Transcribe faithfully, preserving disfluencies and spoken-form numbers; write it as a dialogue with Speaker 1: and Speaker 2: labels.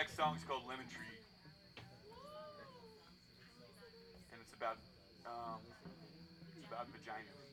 Speaker 1: next song is called Lemon Tree, and it's about um, it's about vaginas.